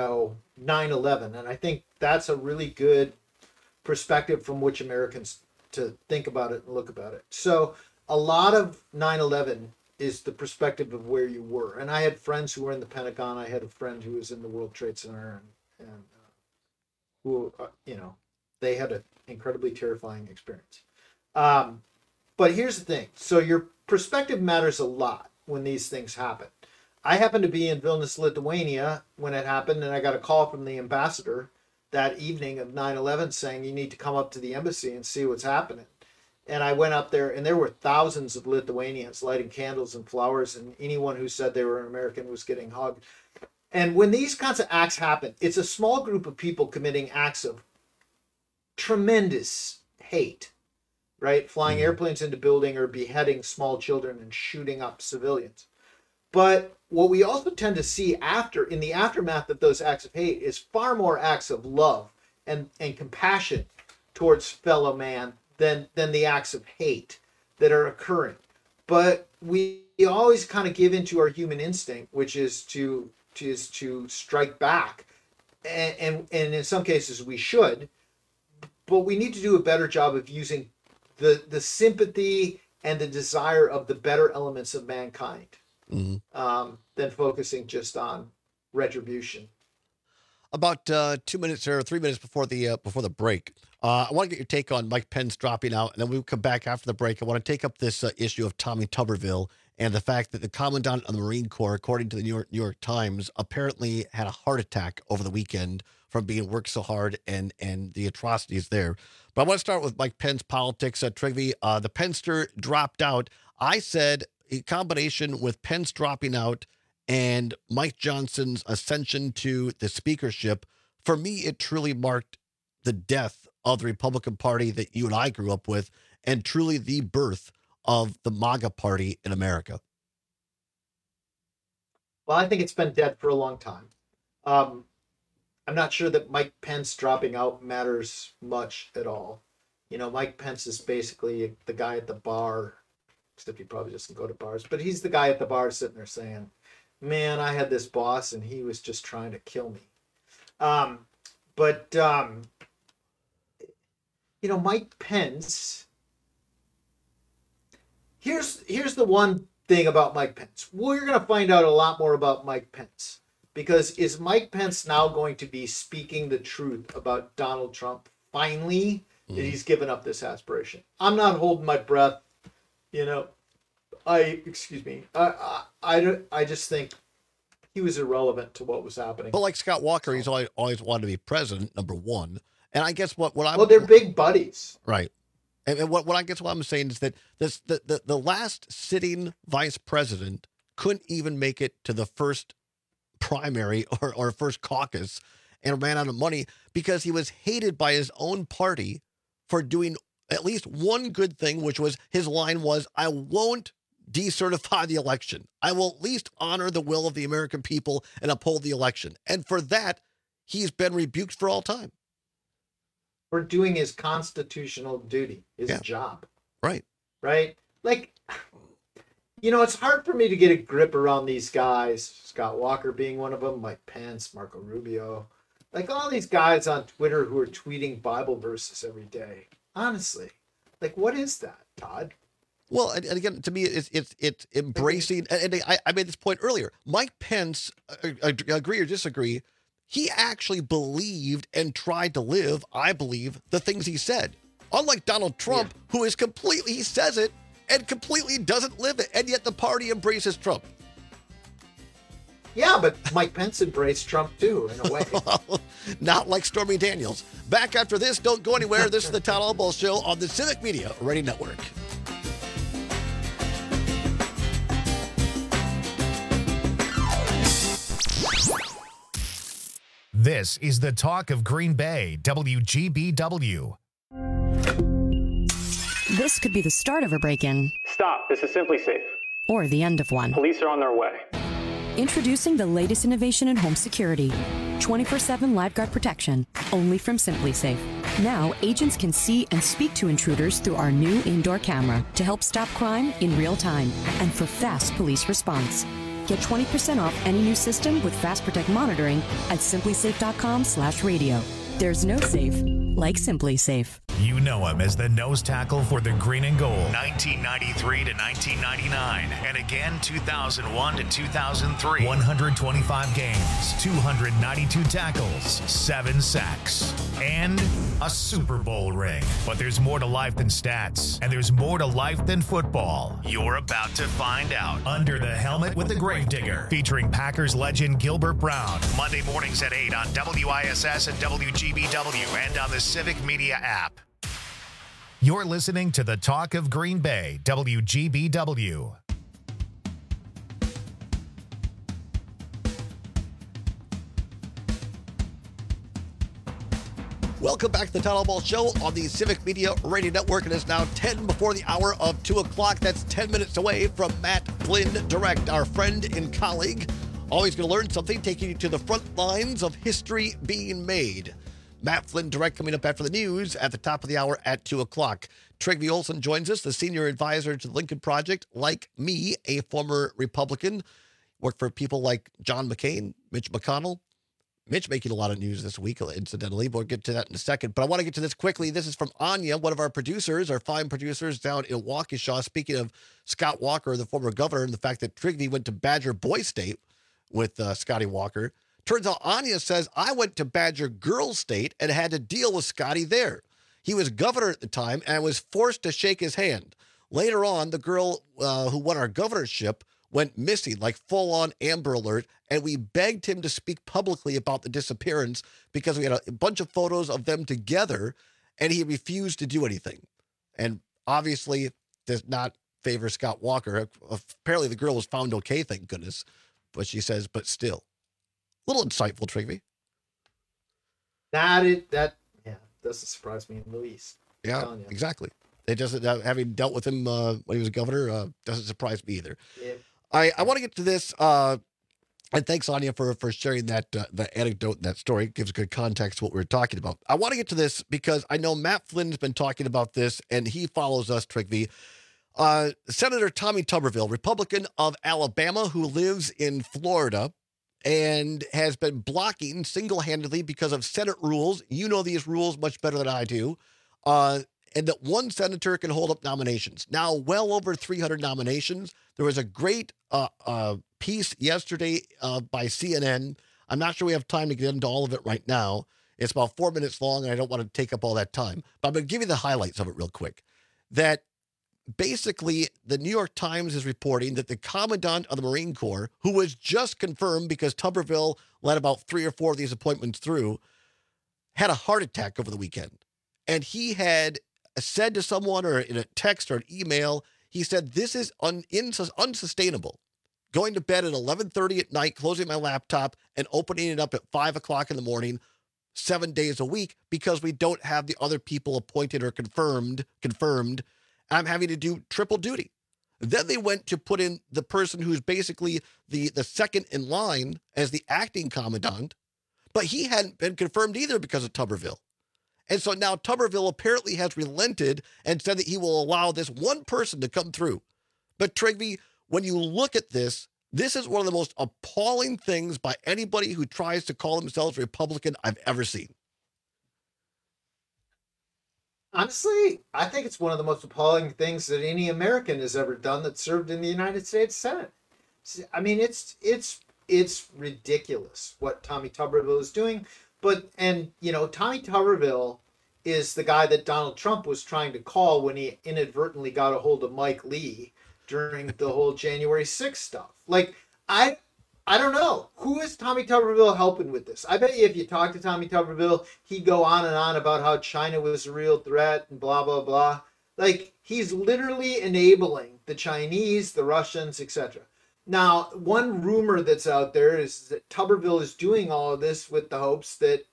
9/11, and I think that's a really good perspective from which Americans to think about it and look about it. So a lot of 9/11 is the perspective of where you were. And I had friends who were in the Pentagon. I had a friend who was in the World Trade Center, and who, they had an incredibly terrifying experience. But here's the thing. So your perspective matters a lot when these things happen. I happened to be in Vilnius, Lithuania when it happened, and I got a call from the ambassador that evening of 9/11 saying, you need to come up to the embassy and see what's happening. And I went up there, and there were thousands of Lithuanians lighting candles and flowers, and anyone who said they were an American was getting hugged. And when these kinds of acts happen, it's a small group of people committing acts of tremendous hate, right? Flying airplanes into building or beheading small children and shooting up civilians. But what we also tend to see in the aftermath of those acts of hate is far more acts of love and compassion towards fellow man than the acts of hate that are occurring. But we always kind of give into our human instinct, which is to strike back. And in some cases we should, but we need to do a better job of using the sympathy and the desire of the better elements of mankind than focusing just on retribution. About 2 minutes or 3 minutes before the break, I want to get your take on Mike Pence dropping out, and then we'll come back after the break. I want to take up this issue of Tommy Tuberville and the fact that the commandant of the Marine Corps, according to the New York Times, apparently had a heart attack over the weekend from being worked so hard and the atrocities there. But I want to start with Mike Pence politics. Trigby, the Penster dropped out. I said in combination with Pence dropping out and Mike Johnson's ascension to the speakership, for me, it truly marked the death of the Republican Party that you and I grew up with, and truly the birth of the MAGA Party in America. Well, I think it's been dead for a long time. I'm not sure that Mike Pence dropping out matters much at all. You know, Mike Pence is basically the guy at the bar, except he probably doesn't go to bars, but he's the guy at the bar sitting there saying, man, I had this boss and he was just trying to kill me. You know, Mike Pence, here's the one thing about Mike Pence. We're going to find out a lot more about Mike Pence, because is Mike Pence now going to be speaking the truth about Donald Trump finally, that he's given up this aspiration? I'm not holding my breath. You know, I just think he was irrelevant to what was happening. But like Scott Walker, he's always wanted to be president, number one. And I guess what I'm... Well, they're big buddies. Right. And what I'm saying is that the last sitting vice president couldn't even make it to the first primary or first caucus and ran out of money because he was hated by his own party for doing at least one good thing, which was his line was, I won't decertify the election. I will at least honor the will of the American people and uphold the election. And for that, he's been rebuked for all time. For doing his constitutional duty, his job. Right. Right? Like, you know, it's hard for me to get a grip around these guys. Scott Walker being one of them, Mike Pence, Marco Rubio. Like all these guys on Twitter who are tweeting Bible verses every day. Honestly. Like, what is that, Todd? Well, and again, to me, it's embracing, and I made this point earlier. Mike Pence, agree or disagree, he actually believed and tried to live, I believe, the things he said. Unlike Donald Trump, who is completely, he says it, and completely doesn't live it, and yet the party embraces Trump. Yeah, but Mike Pence embraced Trump too, in a way. Not like Stormy Daniels. Back after this, don't go anywhere. This is the Todd Albaugh Show on the Civic Media Radio Network. This is the talk of Green Bay, WGBW. This could be the start of a break-in. Stop. This is Simply Safe. Or the end of one. Police are on their way. Introducing the latest innovation in home security. 24/7 LiveGuard protection, only from Simply Safe. Now, agents can see and speak to intruders through our new indoor camera to help stop crime in real time and for fast police response. Get 20% off any new system with Fast Protect monitoring at simplysafe.com/radio. There's no safe like Simply Safe. You know him as the nose tackle for the Green and Gold, 1993 to 1999, and again 2001 to 2003. 125 games, 292 tackles, 7 sacks, and a Super Bowl ring. But there's more to life than stats, and there's more to life than football. You're about to find out. Under the Helmet with the Gravedigger, featuring Packers legend Gilbert Brown. Monday mornings at 8 on WISS and WGBW, and on the Civic Media app. You're listening to the Talk of Green Bay, WGBW. Welcome back to the Todd Albaugh Show on the Civic Media Radio Network. It is now 10 before the hour of 2 o'clock. That's 10 minutes away from Matt Flynn Direct, our friend and colleague. Always going to learn something, taking you to the front lines of history being made. Matt Flynn Direct coming up after the news at the top of the hour at 2 o'clock. Trygve Olsen joins us, the senior advisor to the Lincoln Project. Like me, a former Republican. Worked for people like John McCain, Mitch McConnell. Mitch making a lot of news this week, incidentally. We'll get to that in a second. But I want to get to this quickly. This is from Anya, one of our producers, our fine producers down in Waukesha. Speaking of Scott Walker, the former governor, and the fact that Trygve went to Badger Boy State with Scotty Walker. Turns out Anya says, I went to Badger Girls State and had to deal with Scotty there. He was governor at the time and was forced to shake his hand. Later on, the girl who won our governorship went missing, like full-on Amber Alert, and we begged him to speak publicly about the disappearance because we had a bunch of photos of them together, and he refused to do anything. And obviously does not favor Scott Walker. Apparently the girl was found okay, thank goodness. but she says, but still. A little insightful, Trigby. That doesn't surprise me in the least. Yeah, exactly. It doesn't, having dealt with him when he was governor, doesn't surprise me either. Yeah. I want to get to this, and thanks, Anya, for sharing that the anecdote and that story. It gives good context to what we're talking about. I want to get to this because I know Matt Flynn's been talking about this, and he follows us, Trigby. Senator Tommy Tuberville, Republican of Alabama, who lives in Florida, and has been blocking single-handedly because of Senate rules. You know these rules much better than I do. And that one senator can hold up nominations. Now, well over 300 nominations. There was a great piece yesterday by CNN. I'm not sure we have time to get into all of it right now. It's about 4 minutes long, and I don't want to take up all that time. But I'm going to give you the highlights of it real quick. That basically, the New York Times is reporting that the Commandant of the Marine Corps, who was just confirmed because Tuberville let about 3 or 4 of these appointments through, had a heart attack over the weekend. And he had said to someone, or in a text or an email, he said, this is unsustainable. Going to bed at 11:30 at night, closing my laptop, and opening it up at 5 o'clock in the morning, 7 days a week, because we don't have the other people appointed or confirmed. I'm having to do triple duty. Then they went to put in the person who's basically the second in line as the acting commandant, but he hadn't been confirmed either because of Tuberville. And so now Tuberville apparently has relented and said that he will allow this one person to come through. But Trigby, when you look at this, this is one of the most appalling things by anybody who tries to call themselves Republican I've ever seen. Honestly, I think it's one of the most appalling things that any American has ever done that served in the United States Senate. I mean, it's ridiculous what Tommy Tuberville is doing. Tommy Tuberville is the guy that Donald Trump was trying to call when he inadvertently got a hold of Mike Lee during the whole January 6th stuff. Like, I don't know. Who is Tommy Tuberville helping with this? I bet you if you talk to Tommy Tuberville, he'd go on and on about how China was a real threat and blah, blah, blah. Like, he's literally enabling the Chinese, the Russians, etc. Now, one rumor that's out there is that Tuberville is doing all of this with the hopes that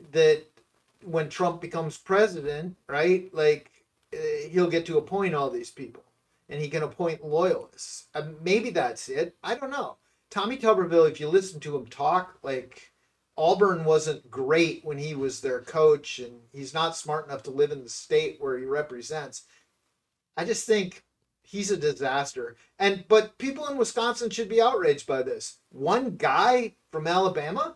when Trump becomes president, right, he'll get to appoint all these people and he can appoint loyalists. Maybe that's it. I don't know. Tommy Tuberville, if you listen to him talk, Auburn wasn't great when he was their coach, and he's not smart enough to live in the state where he represents. I just think he's a disaster. But people in Wisconsin should be outraged by this. One guy from Alabama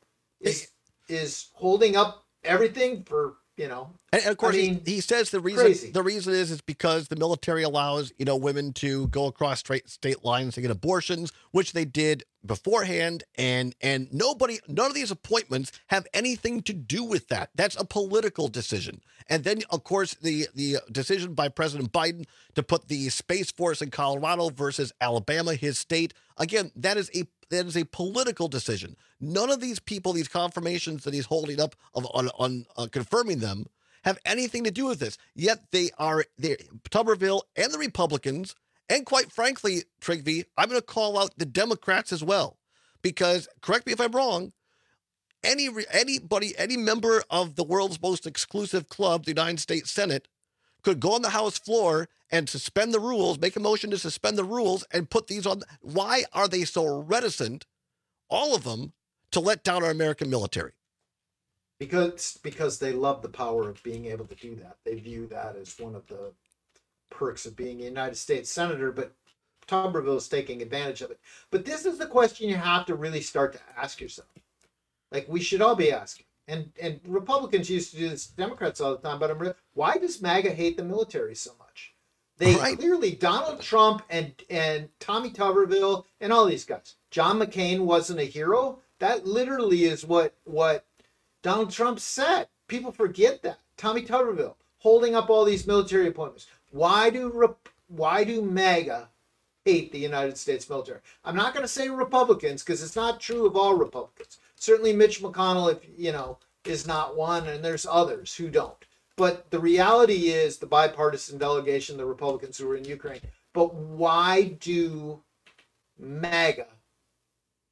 is holding up everything for, And of course, he says the reason is because the military allows, women to go across state lines to get abortions, which they did beforehand. And none of these appointments have anything to do with that. That's a political decision. And then, of course, the decision by President Biden to put the Space Force in Colorado versus Alabama, his state. Again, that is a political decision. None of these people, these confirmations that he's holding up on confirming them, have anything to do with this. Yet Tuberville and the Republicans, and quite frankly, Trigby, I'm going to call out the Democrats as well, because correct me if I'm wrong, any member of the world's most exclusive club, the United States Senate, could go on the House floor and suspend the rules, make a motion to suspend the rules, and put these on. Why are they so reticent, all of them, to let down our American military? Because they love the power of being able to do that. They view that as one of the perks of being a United States Senator, but Tuberville is taking advantage of it. But this is the question you have to really start to ask yourself. We should all be asking. And Republicans used to do this, Democrats all the time, but why does MAGA hate the military so much? They clearly, Donald Trump and Tommy Tuberville and all these guys. John McCain wasn't a hero. That literally is what Donald Trump said. People forget that. Tommy Tuberville holding up all these military appointments. Why do MAGA hate the United States military? I'm not going to say Republicans, because it's not true of all Republicans. Certainly Mitch McConnell, is not one, and there's others who don't. But the reality is the bipartisan delegation, the Republicans who were in Ukraine. But why do MAGA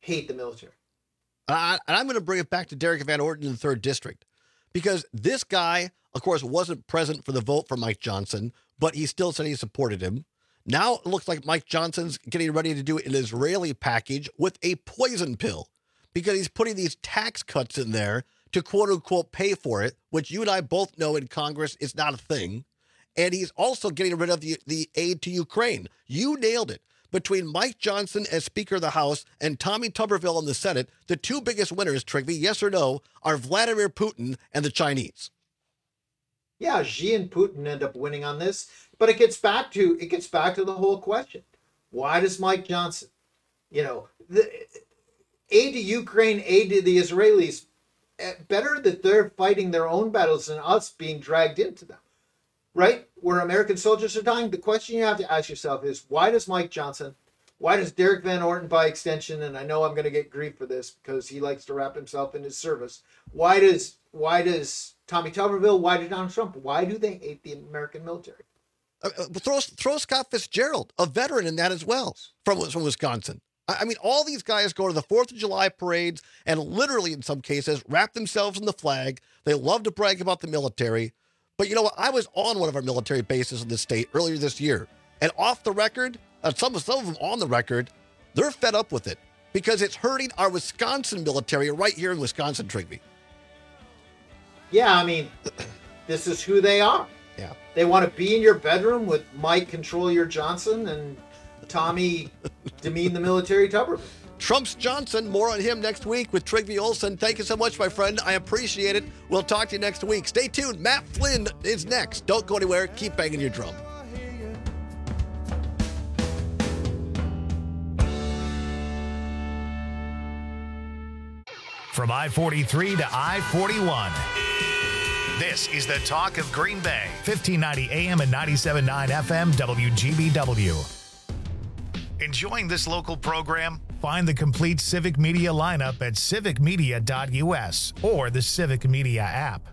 hate the military. And I'm going to bring it back to Derek Van Orden in the 3rd District, because this guy, of course, wasn't present for the vote for Mike Johnson, but he still said he supported him. Now it looks like Mike Johnson's getting ready to do an Israeli package with a poison pill, because he's putting these tax cuts in there to quote unquote pay for it, which you and I both know in Congress is not a thing. And he's also getting rid of the aid to Ukraine. You nailed it. Between Mike Johnson as Speaker of the House and Tommy Tuberville in the Senate, the two biggest winners, Trigby, yes or no, are Vladimir Putin and the Chinese. Yeah, Xi and Putin end up winning on this, but it gets back to the whole question. Why does Mike Johnson, the aid to Ukraine, aid to the Israelis, better that they're fighting their own battles than us being dragged into them, right? Where American soldiers are dying. The question you have to ask yourself is, why does Mike Johnson, why does Derek Van Orden by extension, and I know I'm going to get grief for this because he likes to wrap himself in his service, why does Tommy Tuberville, why does Donald Trump, why do they hate the American military? Throw Scott Fitzgerald, a veteran in that as well, from Wisconsin. I mean, all these guys go to the 4th of July parades and literally, in some cases, wrap themselves in the flag. They love to brag about the military. But you know what? I was on one of our military bases in the state earlier this year. And off the record, some of them on the record, they're fed up with it because it's hurting our Wisconsin military right here in Wisconsin, Trigby. Yeah, I mean, this is who they are. Yeah. They want to be in your bedroom with Mike Control Your Johnson and Tommy Demean the Military Tuberville. Trump's Johnson, more on him next week with Trigby Olson. Thank you so much, my friend. I appreciate it. We'll talk to you next week. Stay tuned. Matt Flynn is next. Don't go anywhere. Keep banging your drum. From I-43 to I-41. This is the talk of Green Bay. 1590 AM and 97.9 FM WGBW. Enjoying this local program? Find the complete Civic Media lineup at civicmedia.us or the Civic Media app.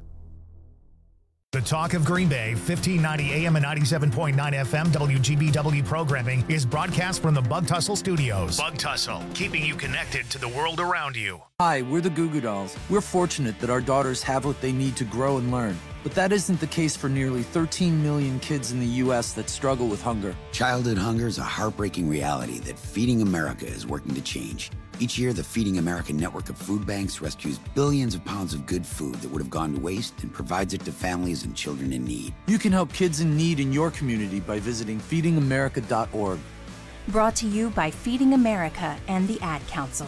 The Talk of Green Bay, 1590 AM and 97.9 FM WGBW programming is broadcast from the Bug Tussle Studios. Bug Tussle, keeping you connected to the world around you. Hi, we're the Goo Goo Dolls. We're fortunate that our daughters have what they need to grow and learn. But that isn't the case for nearly 13 million kids in the U.S. that struggle with hunger. Childhood hunger is a heartbreaking reality that Feeding America is working to change. Each year, the Feeding America network of food banks rescues billions of pounds of good food that would have gone to waste and provides it to families and children in need. You can help kids in need in your community by visiting feedingamerica.org. Brought to you by Feeding America and the Ad Council.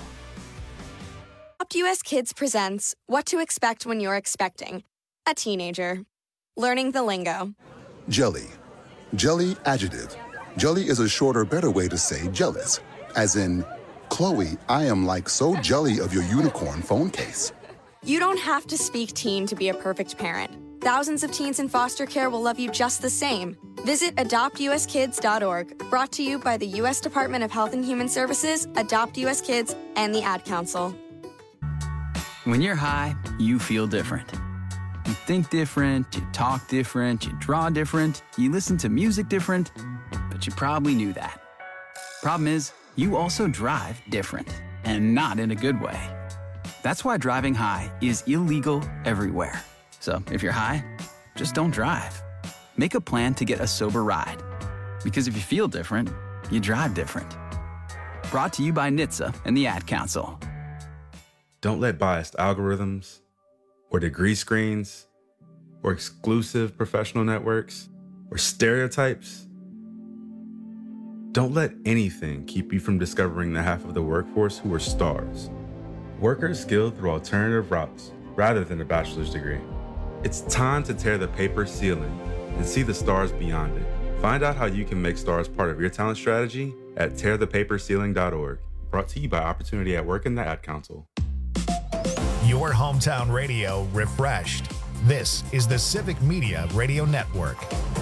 Adopt US Kids presents What to Expect When You're Expecting a Teenager. Learning the lingo. Jelly. Jelly adjective. Jelly is a shorter, better way to say jealous. As in, Chloe, I am like so jelly of your unicorn phone case. You don't have to speak teen to be a perfect parent. Thousands of teens in foster care will love you just the same. Visit adoptuskids.org. Brought to you by the U.S. Department of Health and Human Services, Adopt US Kids, and the Ad Council. When you're high, you feel different. You think different, you talk different, you draw different, you listen to music different, but you probably knew that. Problem is, you also drive different, and not in a good way. That's why driving high is illegal everywhere. So if you're high, just don't drive. Make a plan to get a sober ride. Because if you feel different, you drive different. Brought to you by NHTSA and the Ad Council. Don't let biased algorithms or degree screens or exclusive professional networks or stereotypes. Don't let anything keep you from discovering the half of the workforce who are stars. Workers skilled through alternative routes rather than a bachelor's degree. It's time to tear the paper ceiling and see the stars beyond it. Find out how you can make stars part of your talent strategy at tearthepaperceiling.org. Brought to you by Opportunity at Work and the Ad Council. Your hometown radio refreshed. This is the Civic Media Radio Network.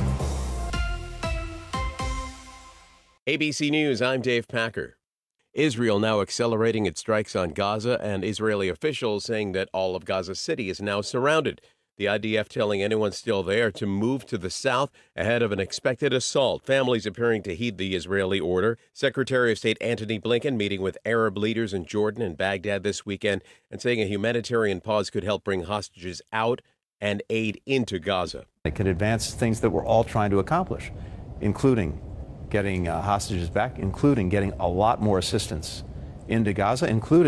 ABC News, I'm Dave Packer. Israel now accelerating its strikes on Gaza, and Israeli officials saying that all of Gaza City is now surrounded. The IDF telling anyone still there to move to the south ahead of an expected assault. Families appearing to heed the Israeli order. Secretary of State Antony Blinken meeting with Arab leaders in Jordan and Baghdad this weekend and saying a humanitarian pause could help bring hostages out and aid into Gaza. It could advance things that we're all trying to accomplish, including getting hostages back, including getting a lot more assistance into Gaza, including